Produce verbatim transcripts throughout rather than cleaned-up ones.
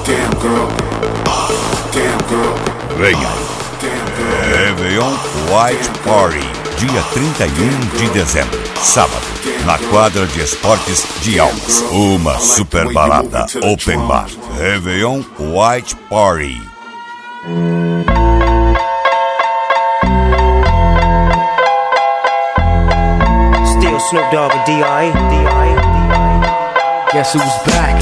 Venha aí. Réveillon White Party, dia trinta e um de dezembro, sábado, na quadra de esportes de Almas. Uma super balada open bar. Réveillon White Party. Still Snoop Dogg and D I Guess who's back?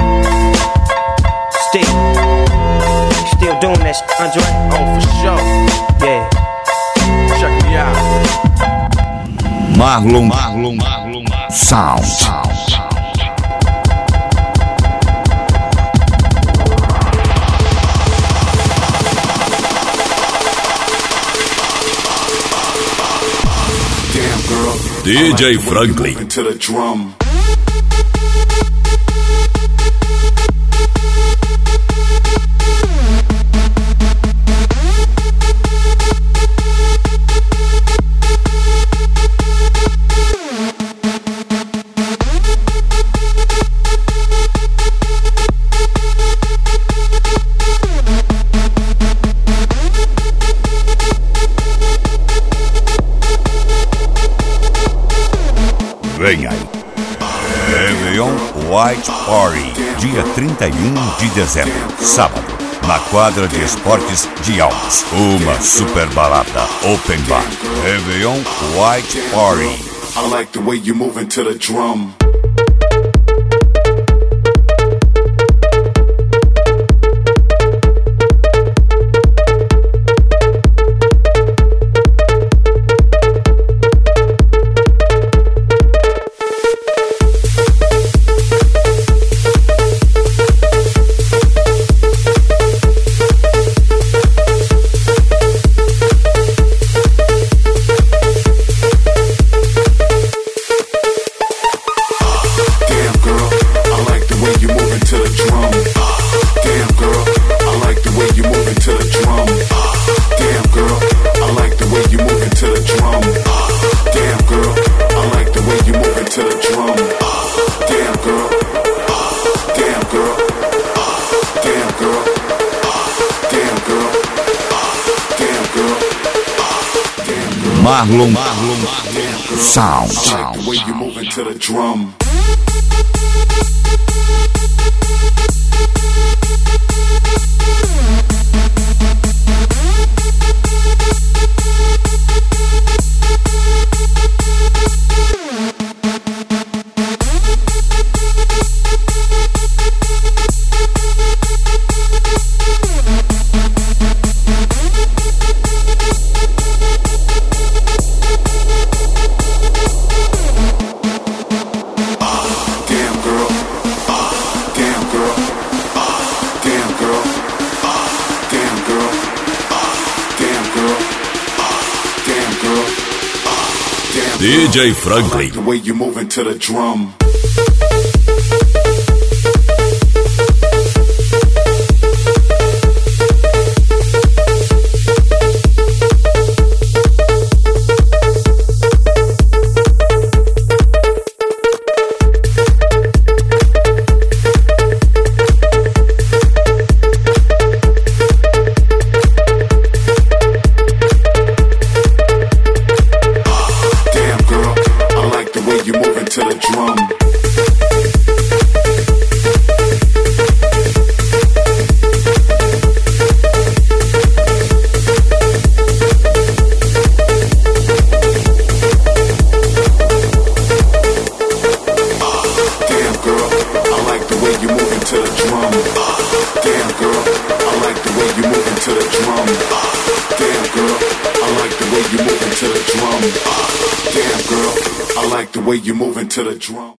Still Still doing that shit, Andre? Oh, for sure. Yeah. Check me out. Marlon, Marlon, Marlon, Sound. Sound. D J Franklin. Vem aí. Réveillon White Party, dia trinta e um de dezembro, sábado, na quadra de esportes de Almas. Uma super balada open bar. Réveillon White Party. I like the way you moving to the drum. Marlon, Marlon, Marlon, Sound. Sound. The way you moving to the drum. D J Franklin. The way you moving to the drum. To the drum. Damn girl, I like the way you moving to the drum. Damn girl, I like the way you moving to the drum. Damn girl, I like the way you moving to the drum. Damn girl, I like the way you moving to the drum.